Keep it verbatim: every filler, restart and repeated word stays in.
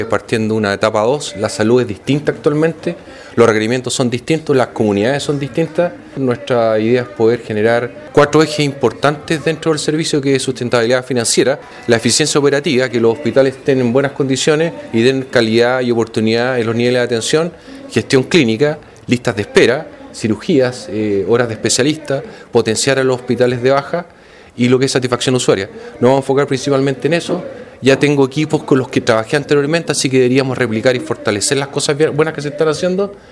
Partiendo de una etapa dos, la salud es distinta actualmente, los requerimientos son distintos, las comunidades son distintas. Nuestra idea es poder generar cuatro ejes importantes dentro del servicio, que es sustentabilidad financiera, la eficiencia operativa, que los hospitales estén en buenas condiciones y den calidad y oportunidad en los niveles de atención, gestión clínica, listas de espera, cirugías, eh, horas de especialista, potenciar a los hospitales de baja y lo que es satisfacción usuaria. Nos vamos a enfocar principalmente en eso. Ya tengo equipos con los que trabajé anteriormente, así que deberíamos replicar y fortalecer las cosas buenas que se están haciendo.